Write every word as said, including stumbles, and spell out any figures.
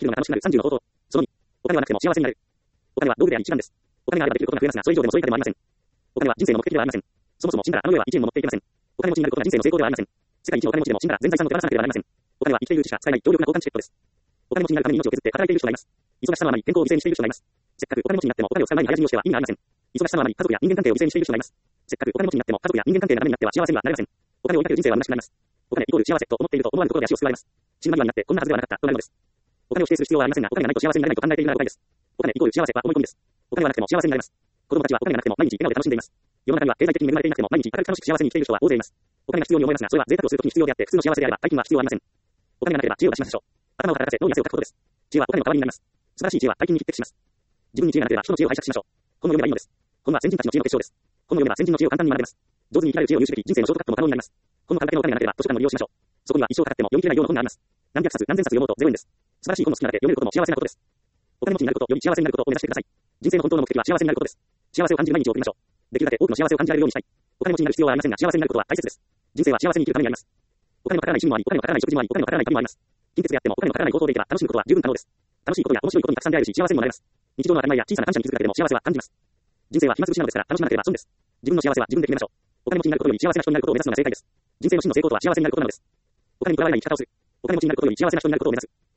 るのが楽しくなるさんじゅうの方法。そのに、お金はなくても幸せになる。お金は道具であり一番です。お金があればできることが増えますが、それ以上でもそう以下でもありません。お金は人生の目的ではありません。そもそも死んだらあの世へはいちえんも持っていけません。お金持ちになることが人生の成功ではありません。世界一のお金持ちでも死んだら全財産を手放さなければなりません。お金は生きているうちしか使えない強力な交換チケットです。お金持ちになるために命を削って働いている人がいます。忙しさのあまり健康を犠牲にしている人がいます。せっかくお金持ちになってもお金を使う前に早死にをしては意味がありません。忙しさのあまり家族や人間関係を犠牲にしている人がいます。せっかくお金持ちになっても家族や人間関係がダメになっては幸せにはなれません。お金を追いかける人生は虚しくなります。お金イコール幸せと思っていると思わぬところで足をすくわれます。死ぬ間際になってこんなはずではなかったとなるのです。お金を否定する必要はありませんが、お金がないと幸せになれないと考えているなら誤解です。お金イコール幸せは思い込みです。お金はなくても幸せになれます。子供たちはお金がなくても毎日笑顔で楽しんでいます。世の中には経済的に恵まれていなくても毎日明るく楽しく幸せに生きている人は大勢います。お金が必要に思いますが、それは贅沢をするときに必要であって、普通の幸せであれば大金は必要ありません。お金がなければ知恵を出しましょう。頭を働かせ脳に汗をかくことです。知恵はお金の代わりになります。素晴らしい知恵は大金に匹敵します。自分に知恵がなければ人の知恵を拝借しましょう。本の読めばいいのです。本は先人たちの知恵の結晶です。本の読めば先人の知恵を簡単に学べます。上手に生きられる知恵を有すべき人生のショートカットも可能になります。本の買うだけのお金がなければ図書館の利用をしましょう。そこには一生かかっても読み切れないような本があります。何百冊何千冊読もうとゼロえんです。素晴らしい本の好きなだけ読めることも幸せなことです。お金持ちになること、より幸せになることを目指してください。人生の本当の目的は幸せになることです。幸せを感じる毎日を送りましょう。できるだけ多くの幸せを感じられるようにしたい。お金持ちになる必要はありませんが、幸せになることは大切です。人生は幸せに生きるためにあります。お金のかからない趣味もあり、お金のかからない食事もあり、お金のかからない旅もあります。金欠であってもお金のかからない行動でいけば楽しむことは十分可能です。楽しいことや面白いことにたくさん出会えるし、幸せにもなれます。日常の当たり前や小さな感謝に気づくだけでも幸せは感じます。人生は暇つぶしなのですから楽しまなければ損です。自分の幸せは自分で決めましょう。お金持ちになることより幸せな人になることを目指すのが正解です。人生の真の成功とは幸せになることなのです。お金にとらわれない生き方をする。お金持ちになることより幸せな人になることを目指す。